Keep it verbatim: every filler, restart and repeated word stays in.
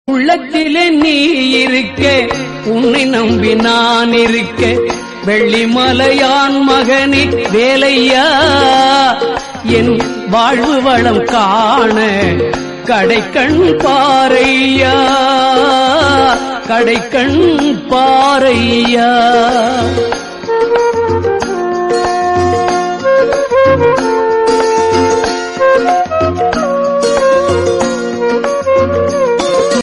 உள்ளத்திலே நீ இருக்க, உன்னை நம்பி நான் இருக்க, வெள்ளிமலையான் மகனே வேலையா, என் வாழ்வு வளம் காண கடைக்கண் பாரையா, கடைக்கண் பாரையா.